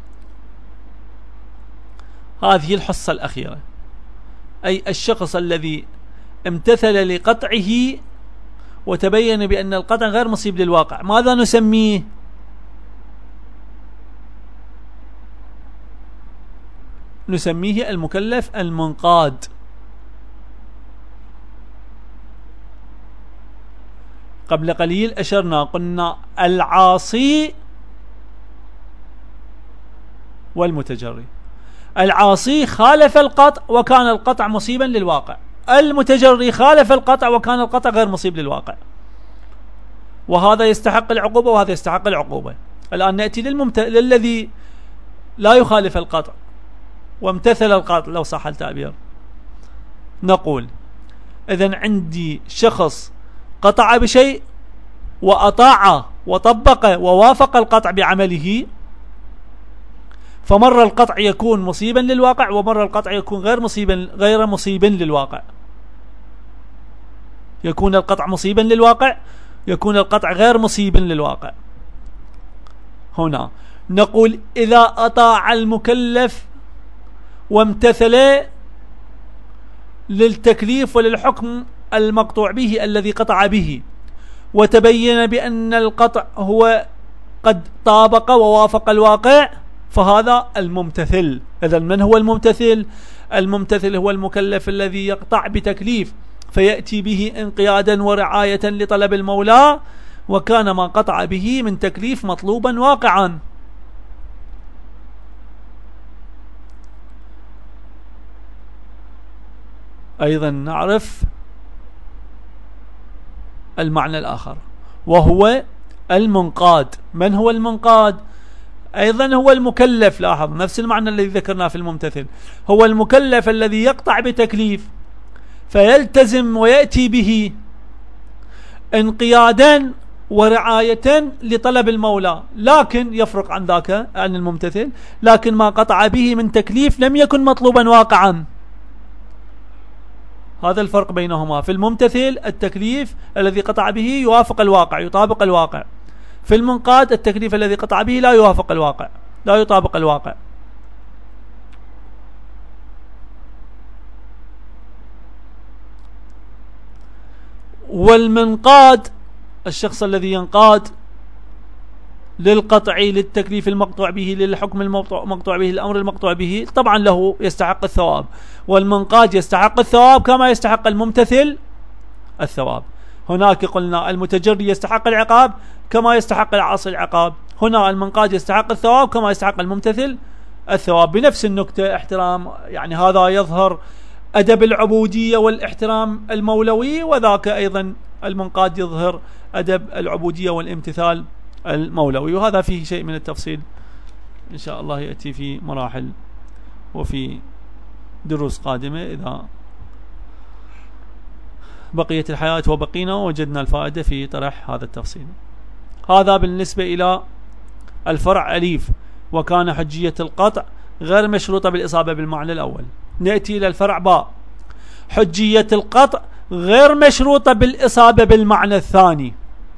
هذه الحصة الأخيرة، أي الشخص الذي امتثل لقطعه وتبين بأن القطع غير مصيب للواقع، ماذا نسميه؟ نسميه المكلف المنقاد. قبل قليل أشرنا قلنا العاصي والمتجري. العاصي خالف القطع وكان القطع مصيبا للواقع، المتجري خالف القطع وكان القطع غير مصيب للواقع، وهذا يستحق العقوبة وهذا يستحق العقوبة. الآن نأتي للذي لا يخالف القطع وامتثل القطع لو صح التعبير. نقول إذن عندي شخص قطع بشيء وأطاع وطبق ووافق القطع بعمله، فمر القطع يكون مصيبا للواقع ومر القطع يكون غير مصيبا للواقع. يكون القطع مصيبا للواقع، يكون القطع غير مصيبا للواقع. هنا نقول إذا أطاع المكلف وامتثل للتكليف وللحكم المقطوع به الذي قطع به وتبين بأن القطع هو قد طابق ووافق الواقع، فهذا الممتثل. إذن من هو الممتثل؟ الممتثل هو المكلف الذي يقطع بتكليف فيأتي به انقيادا ورعاية لطلب المولى، وكان ما قطع به من تكليف مطلوبا واقعا. أيضا نعرف المعنى الآخر وهو المنقاد. من هو المنقاد؟ أيضا هو المكلف. لاحظ نفس المعنى الذي ذكرناه في الممتثل، هو المكلف الذي يقطع بتكليف فيلتزم ويأتي به انقيادا ورعاية لطلب المولى، لكن يفرق عن ذاك عن الممتثل، لكن ما قطع به من تكليف لم يكن مطلوبا واقعا. هذا الفرق بينهما. في الممتثل التكليف الذي قطع به يوافق الواقع، يطابق الواقع. في المنقاد التكليف الذي قطع به لا يوافق الواقع، لا يطابق الواقع. والمنقاد الشخص الذي ينقاد للقطع، للتكليف المقطوع به، للحكم المقطوع به، الأمر المقطوع به، طبعا له يستحق الثواب، والمنقاد يستحق الثواب كما يستحق الممتثل الثواب. هناك قلنا المتجري يستحق العقاب كما يستحق العاصي العقاب، هنا المنقاد يستحق الثواب كما يستحق الممتثل الثواب. بنفس النكتة احترام، يعني هذا يظهر أدب العبودية والاحترام المولوي، وذاك أيضا المنقاد يظهر أدب العبودية والامتثال المولوي. وهذا فيه شيء من التفصيل إن شاء الله يأتي في مراحل وفي دروس قادمة إذا بقية الحياة وبقينا وجدنا الفائدة في طرح هذا التفصيل. هذا بالنسبة إلى الفرع أليف، وكان حجية القطع غير مشروطة بالإصابة بالمعنى الأول. نأتي إلى الفرع باء، حجية القطع غير مشروطة بالإصابة بالمعنى الثاني.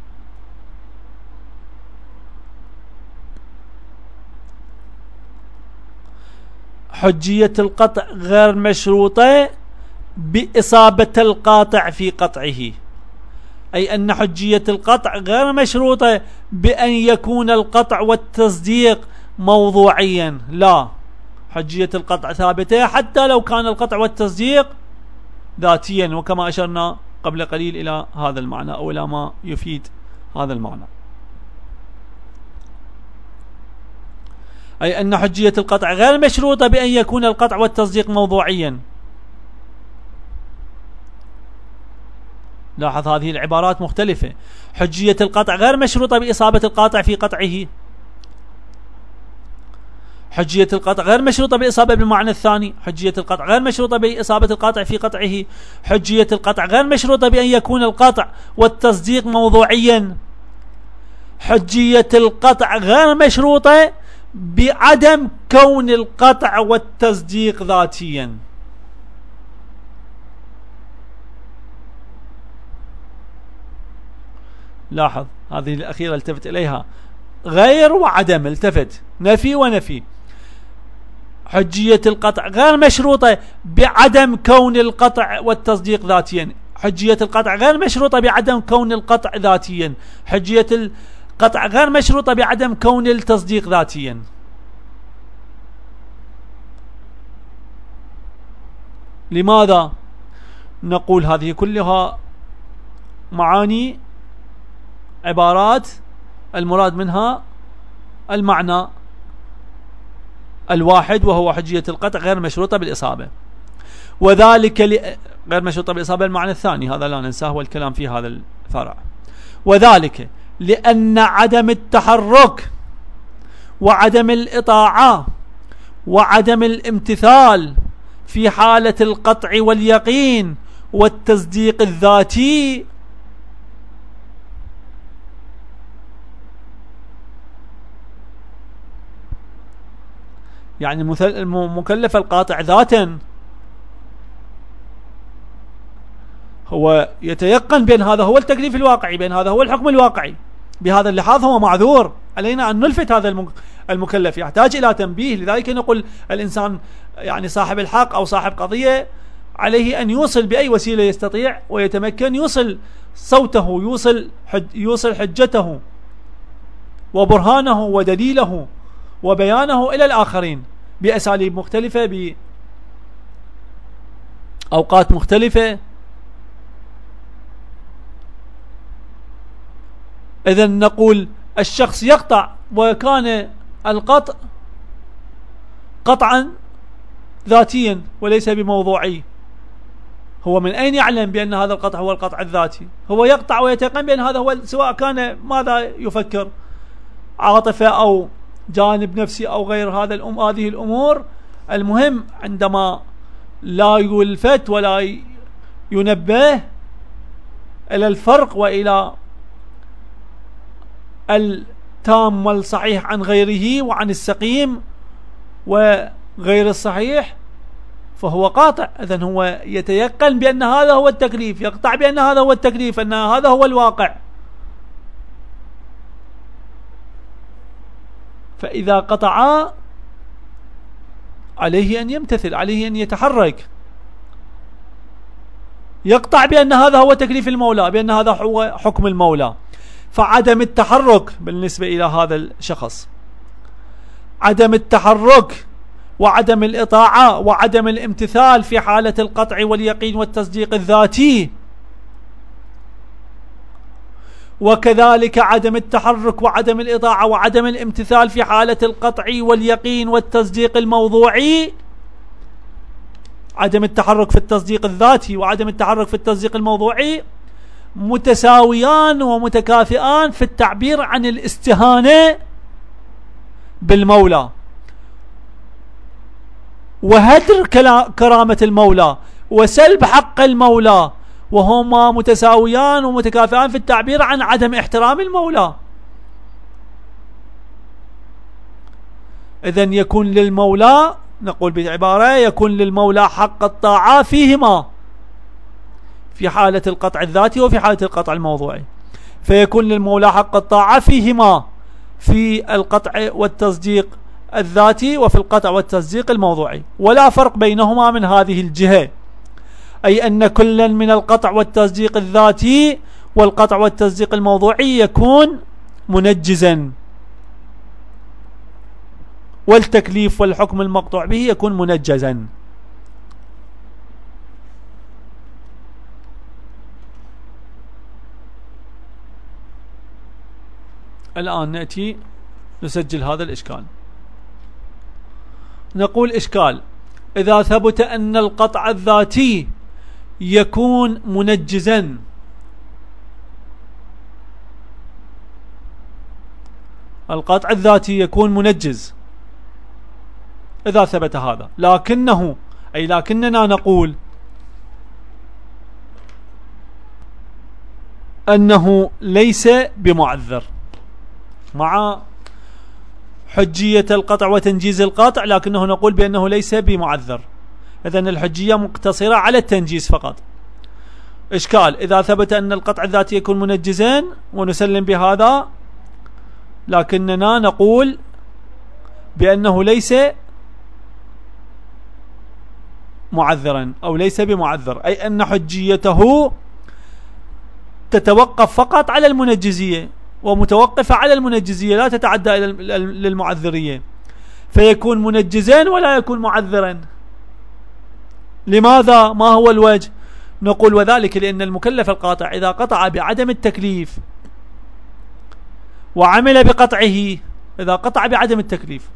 حجية القطع غير مشروطة بإصابة القاطع في قطعه، أي أن حجية القطع غير مشروطة بأن يكون القطع والتصديق موضوعيا، لا، حجية القطع ثابتة حتى لو كان القطع والتصديق ذاتيا، وكما أشرنا قبل قليل إلى هذا المعنى أو إلى ما يفيد هذا المعنى. أي أن حجية القطع غير مشروطة بأن يكون القطع والتصديق موضوعيا. لاحظ هذه العبارات مختلفة. حجية القطع غير مشروطة بإصابة القاطع في قطعه، حجية القطع غير مشروطة بإصابة بالمعنى الثاني، حجية القطع غير مشروطة بإصابة القاطع في قطعه، حجية القطع غير مشروطة بأن يكون القطع والتصديق موضوعيا، حجية القطع غير مشروطة بعدم كون القطع والتصديق ذاتيا. لاحظ هذه الأخيرة التفت إليها، غير وعدم، التفت، نفي ونفي. حجية القطع غير مشروطة بعدم كون القطع والتصديق ذاتيا، حجية القطع غير مشروطة بعدم كون القطع ذاتيا، حجية القطع غير مشروطة بعدم كون التصديق ذاتيا. لماذا؟ نقول هذه كلها معاني عبارات المراد منها المعنى الواحد، وهو حجية القطع غير مشروطة بالإصابة، وذلك غير مشروطة بالإصابة المعنى الثاني، هذا لا ننساه والكلام في هذا الفرع. وذلك لأن عدم التحرك وعدم الإطاعة وعدم الامتثال في حالة القطع واليقين والتصديق الذاتي يعني المكلف القاطع ذاتا هو يتيقن بأن هذا هو التكليف الواقعي، بأن هذا هو الحكم الواقعي، بهذا اللحاظ هو معذور. علينا أن نلفت هذا المكلف، يحتاج إلى تنبيه. لذلك نقول الإنسان يعني صاحب الحق أو صاحب قضية عليه أن يوصل بأي وسيلة يستطيع ويتمكن، يوصل صوته، يوصل حجته وبرهانه ودليله وبيانه إلى الآخرين بأساليب مختلفة، بأوقات مختلفة. إذن نقول الشخص يقطع وكان القطع قطعا ذاتيا وليس بموضوعي، هو من أين يعلم بأن هذا القطع هو القطع الذاتي؟ هو يقطع ويتيقن بأن هذا هو، سواء كان ماذا يفكر، عاطفة أو جانب نفسي أو غير هذه الأمور. المهم عندما لا يلفت ولا ينبه إلى الفرق وإلى التام والصحيح عن غيره وعن السقيم وغير الصحيح فهو قاطع. إذن هو يتيقن بأن هذا هو التكليف، يقطع بأن هذا هو التكليف، أن هذا هو الواقع. فإذا قطع عليه أن يمتثل، عليه أن يتحرك، يقطع بأن هذا هو تكليف المولى، بأن هذا هو حكم المولى. فعدم التحرك بالنسبة إلى هذا الشخص، عدم التحرك وعدم الإطاعة وعدم الامتثال في حالة القطع واليقين والتصديق الذاتي، وكذلك عدم التحرك وعدم الإطاعة وعدم الامتثال في حالة القطع واليقين والتصديق الموضوعي. عدم التحرك في التصديق الذاتي وعدم التحرك في التصديق الموضوعي متساويان ومتكافئان في التعبير عن الاستهانة بالمولى وهدر كرامة المولى وسلب حق المولى، وهما متساويان ومتكافئان في التعبير عن عدم احترام المولى. إذن يكون للمولى، نقول بعبارة، يكون للمولى حق الطاعة فيهما، في حالة القطع الذاتي وفي حالة القطع الموضوعي. فيكون للمولى حق الطاعة فيهما، في القطع والتصديق الذاتي وفي القطع والتصديق الموضوعي، ولا فرق بينهما من هذه الجهة، أي أن كلا من القطع والتصديق الذاتي والقطع والتصديق الموضوعي يكون منجزا، والتكليف والحكم المقطوع به يكون منجزا. الآن نأتي نسجل هذا الإشكال. نقول إشكال: إذا ثبت أن القطع الذاتي يكون منجزا، القطع الذاتي يكون منجز إذا ثبت هذا، لكنه أي لكننا نقول أنه ليس بمعذر مع حجية القطع وتنجيز القطع، لكنه نقول بأنه ليس بمعذر. إذن الحجية مقتصرة على التنجيز فقط. إشكال: إذا ثبت أن القطع الذاتي يكون منجزا ونسلم بهذا، لكننا نقول بأنه ليس معذرا أو ليس بمعذر، أي أن حجيته تتوقف فقط على المنجزية ومتوقفة على المنجزية، لا تتعدى للمعذرية، فيكون منجزا ولا يكون معذرا. لماذا؟ ما هو الوجه؟ نقول وذلك لأن المكلف القاطع إذا قطع بعدم التكليف وعمل بقطعه، إذا قطع بعدم التكليف،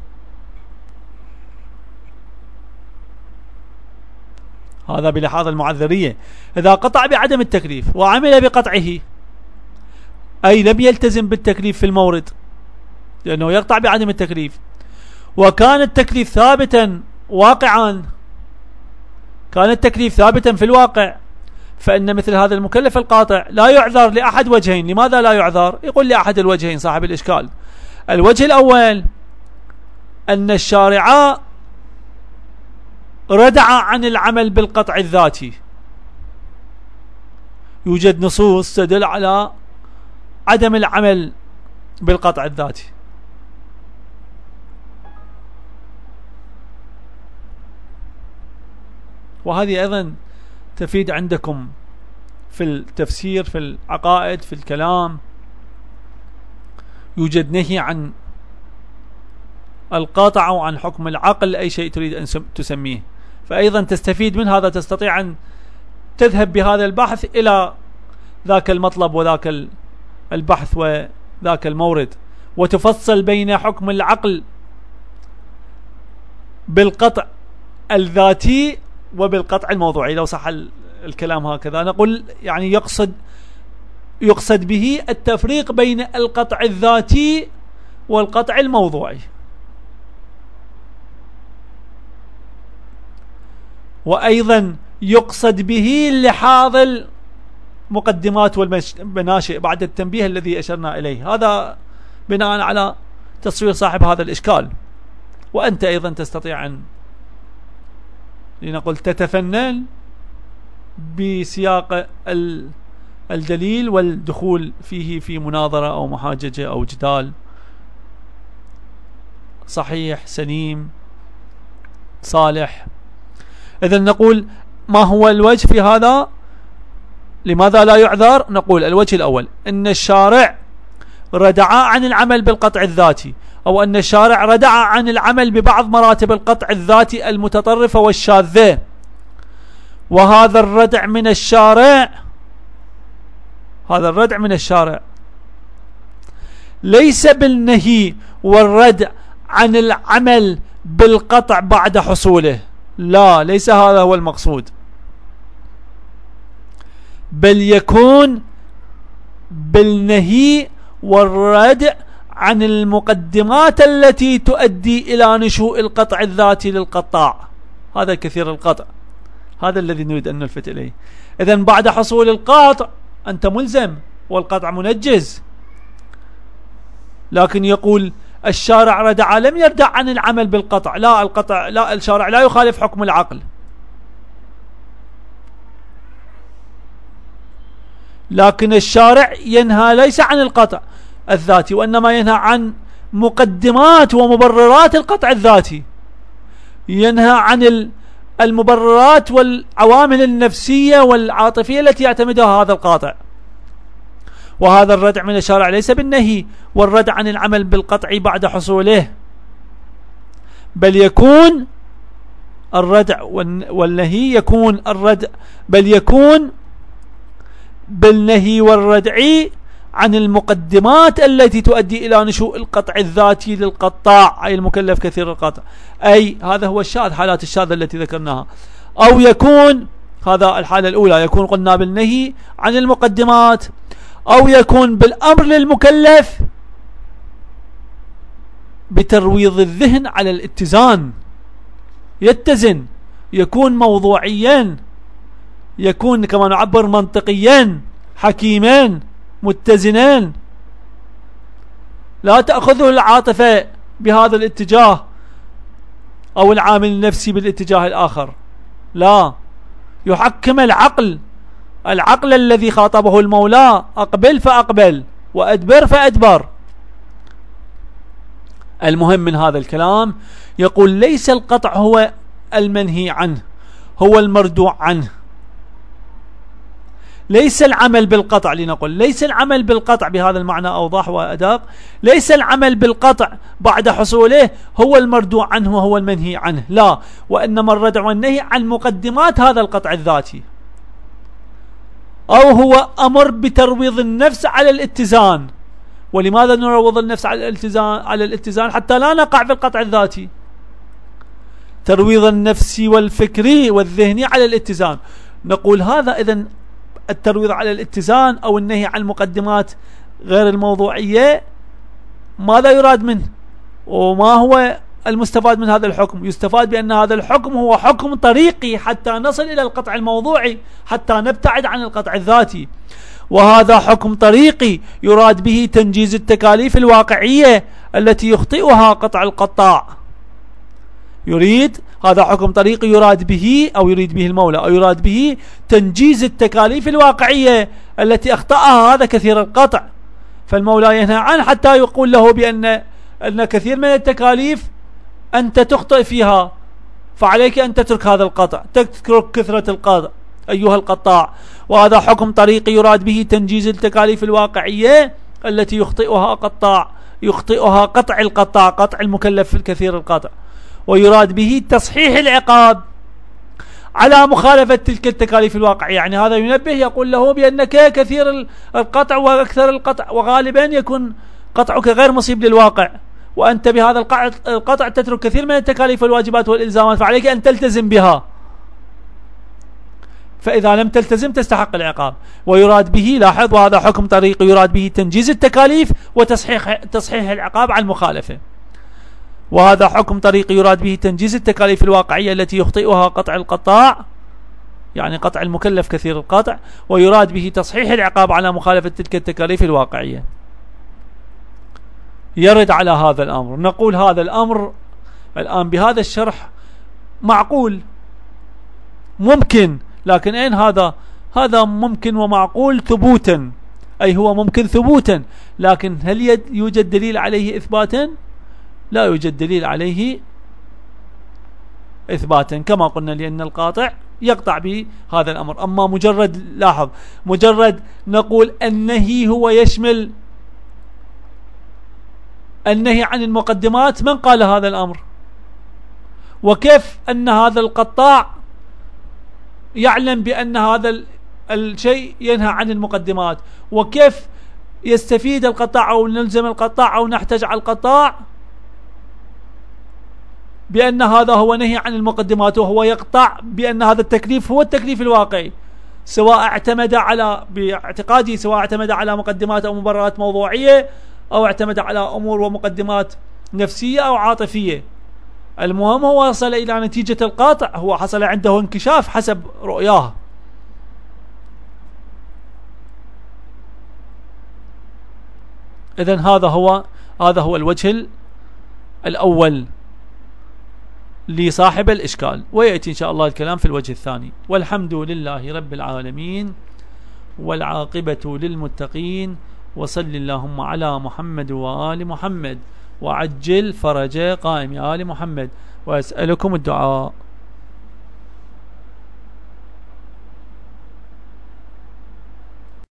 هذا بلحاظ المعذرية، إذا قطع بعدم التكليف وعمل بقطعه، أي لم يلتزم بالتكليف في المورد لأنه يقطع بعدم التكليف، وكان التكليف ثابتا واقعا، كان التكليف ثابتا في الواقع، فإن مثل هذا المكلف القاطع لا يعذر لأحد وجهين. لماذا لا يعذر؟ يقول لأحد الوجهين صاحب الإشكال. الوجه الأول أن الشارع ردع عن العمل بالقطع الذاتي، يوجد نصوص تدل على عدم العمل بالقطع الذاتي، وهذه أيضا تفيد عندكم في التفسير، في العقائد، في الكلام، يوجد نهي عن القاطع وعن حكم العقل، أي شيء تريد أن تسميه، فأيضا تستفيد من هذا، تستطيع أن تذهب بهذا البحث إلى ذاك المطلب وذاك البحث وذاك المورد، وتفصل بين حكم العقل بالقطع الذاتي وبالقطع الموضوعي، لو صح الكلام هكذا. نقول يعني يقصد به التفريق بين القطع الذاتي والقطع الموضوعي، وأيضا يقصد به لحاظ المقدمات والمناشئ بعد التنبيه الذي أشرنا إليه. هذا بناء على تصوير صاحب هذا الإشكال. وأنت أيضا تستطيع أن لنقول تتفنن بسياق الدليل والدخول فيه في مناظرة أو محاججة أو جدال صحيح سليم صالح. إذن نقول ما هو الوجه في هذا؟ لماذا لا يعذر؟ نقول الوجه الأول أن الشارع ردع عن العمل بالقطع الذاتي، أو أن الشارع ردع عن العمل ببعض مراتب القطع الذاتي المتطرفة والشاذة، وهذا الردع من الشارع، هذا الردع من الشارع ليس بالنهي والردع عن العمل بالقطع بعد حصوله، لا، ليس هذا هو المقصود، بل يكون بالنهي والردع عن المقدمات التي تؤدي إلى نشوء القطع الذاتي للقطاع. هذا كثير القطع، هذا الذي نريد أن نلفت إليه. إذن بعد حصول القطع أنت ملزم والقطع منجز، لكن يقول الشارع ردع، لم يردع عن العمل بالقطع، لا، القطع لا، الشارع لا يخالف حكم العقل، لكن الشارع ينهى ليس عن القطع الذاتي، وإنما ينهى عن مقدمات ومبررات القطع الذاتي، ينهى عن المبررات والعوامل النفسية والعاطفية التي يعتمدها هذا القاطع. وهذا الردع من الشارع ليس بالنهي والردع عن العمل بالقطع بعد حصوله، بل يكون الردع والنهي يكون الردع، بل يكون بالنهي والردع عن المقدمات التي تؤدي إلى نشوء القطع الذاتي للقطاع، أي المكلف كثير القطع، أي هذا هو الشاذ، حالات الشاذة التي ذكرناها. أو يكون، هذا الحالة الأولى، يكون قلنا بالنهي عن المقدمات، أو يكون بالأمر للمكلف بترويض الذهن على الاتزان، يتزن، يكون موضوعيا، يكون كما نعبر منطقيا، حكيما، متزنان، لا تأخذه العاطفة بهذا الاتجاه أو العامل النفسي بالاتجاه الآخر، لا، يحكم العقل الذي خاطبه المولى، أقبل فأقبل وأدبر فأدبر. المهم من هذا الكلام يقول ليس القطع هو المنهي عنه، هو المردوع عنه، ليس العمل بالقطع، لنقول ليس العمل بالقطع بهذا المعنى أوضح وأدق، ليس العمل بالقطع بعد حصوله هو المردوع عنه وهو المنهي عنه، لا، وإنما الردع والنهي عن مقدمات هذا القطع الذاتي، أو هو أمر بترويض النفس على الاتزان. ولماذا نروض النفس على الاتزان؟ حتى لا نقع في القطع الذاتي، ترويض النفسي والفكري والذهني على الاتزان. نقول هذا إذن الترويض على الاتزان أو النهي عن المقدمات غير الموضوعية، ماذا يراد منه؟ وما هو المستفاد من هذا الحكم؟ يستفاد بأن هذا الحكم هو حكم طريقي حتى نصل إلى القطع الموضوعي، حتى نبتعد عن القطع الذاتي، وهذا حكم طريقي يراد به تنجيز التكاليف الواقعية التي يخطئها قطع القطاع. هذا حكم طريقي يراد به، أو يريد به المولى، أو يراد به تنجيز التكاليف الواقعية التي أخطأها هذا كثير القطع، فالمولى ينهى عنه حتى يقول له بأن كثير من التكاليف أنت تخطئ فيها، فعليك أن تترك هذا القطع، تترك كثرة القطع أيها القطاع. وهذا حكم طريقي يراد به تنجيز التكاليف الواقعية التي يخطئها قطع القطاع، قطع المكلف الكثير القطع، ويراد به تصحيح العقاب على مخالفة تلك التكاليف الواقعية. يعني هذا ينبه، يقول له بأنك كثير القطع وأكثر القطع، وغالبا يكون قطعك غير مصيب للواقع، وأنت بهذا القطع تترك كثير من التكاليف والواجبات والإلزامات، فعليك أن تلتزم بها، فإذا لم تلتزم تستحق العقاب. ويراد به، لاحظ، وهذا حكم طريقي يراد به تنجيز التكاليف وتصحيح العقاب عن المخالفة. وهذا حكم طريقي يراد به تنجيز التكاليف الواقعية التي يخطئها قطع القطاع، يعني قطع المكلف كثير القطع، ويراد به تصحيح العقاب على مخالفة تلك التكاليف الواقعية. يرد على هذا الأمر. نقول هذا الأمر الآن بهذا الشرح معقول ممكن، لكن أين هذا ممكن ومعقول ثبوتا، أي هو ممكن ثبوتا، لكن هل يوجد دليل عليه إثباتا؟ لا يوجد دليل عليه إثباتا كما قلنا، لأن القاطع يقطع بهذا الأمر. أما مجرد، لاحظ، مجرد نقول النهي هو يشمل النهي عن المقدمات، من قال هذا الأمر؟ وكيف أن هذا القطاع يعلم بأن هذا الشيء ينهى عن المقدمات؟ وكيف يستفيد القطاع أو نلزم القطاع أو نحتاج على القطاع بأن هذا هو نهي عن المقدمات، وهو يقطع بأن هذا التكليف هو التكليف الواقعي، سواء اعتمد على باعتقادي سواء اعتمد على مقدمات أو مبررات موضوعية، أو اعتمد على أمور ومقدمات نفسية أو عاطفية. المهم هو وصل إلى نتيجة القاطع، هو حصل عنده انكشاف حسب رؤياه. إذن هذا هو الوجه الأول لصاحب الإشكال، ويأتي إن شاء الله الكلام في الوجه الثاني. والحمد لله رب العالمين، والعاقبة للمتقين، وصل اللهم على محمد وآل محمد، وعجل فرج قائم آل محمد، وأسألكم الدعاء.